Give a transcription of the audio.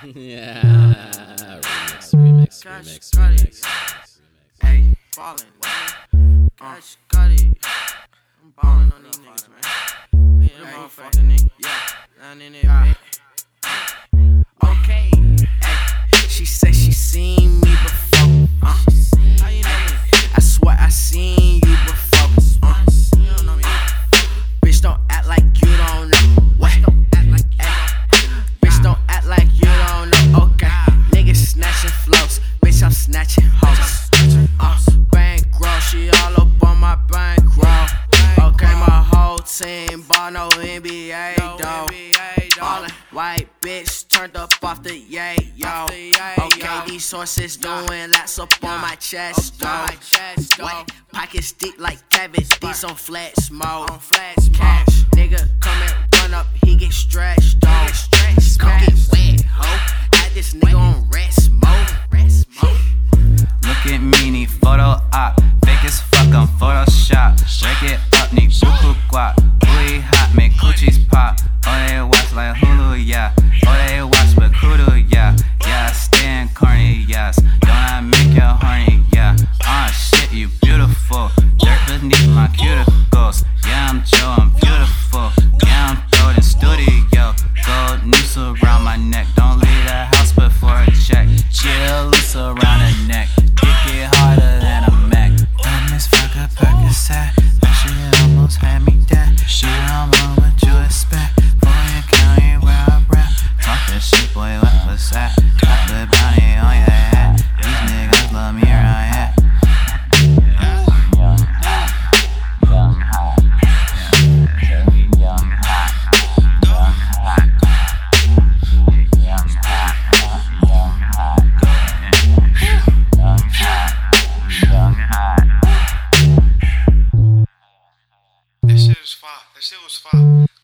Yeah. Remix. Hey, ballin'. Gosh, got it. I'm ballin' on these niggas, man. Yeah, motherfucking nigga. Yeah, down in there, bitch. Okay. Hey, she say she seen me before. How you know me? I swear I seen you before. You don't know me. Bitch, don't act like you don't know. What? Bitch, don't act like you don't know. Okay. Niggas snatching flows. Bitch, I'm snatching hoes. Bankroll, she all up on my bankroll. Okay, my whole team ball, no NBA though. Ballin', white bitch turned up off the yay, yo. Okay, these horses doing laps up on my chest, though. Wet pockets deep like cabbage, these on flex mode. Cash, nigga come and run up, he get stretched, though. Come get wet, ho. Had this nigga on rest mode. Look at me, need photo op. Fake as fuck, I'm Photoshop. Break it up, need buku guap. Booty hot, make coochies pop. Oh, they watch like Hulu, yeah. Oh, they watch but kudu, yeah. Yeah, staying corny, yes. Don't I make you horny, yeah. Shit, you beautiful. Dirt beneath my cuticles. Yeah, I'm Joe, I'm beautiful. Yeah, I'm throwing studio. Gold noose around my neck. Don't leave the house before a check. Chill loose around the neck. Kick it harder than a Mac. That Miss Fucker Percocet. That shit almost had me dead. Shit, I'm on what you expect. Fulton County where I rap. Talk that shit, boy, what was that? Got the bounty on your head. These niggas love me right here. That shit was fire.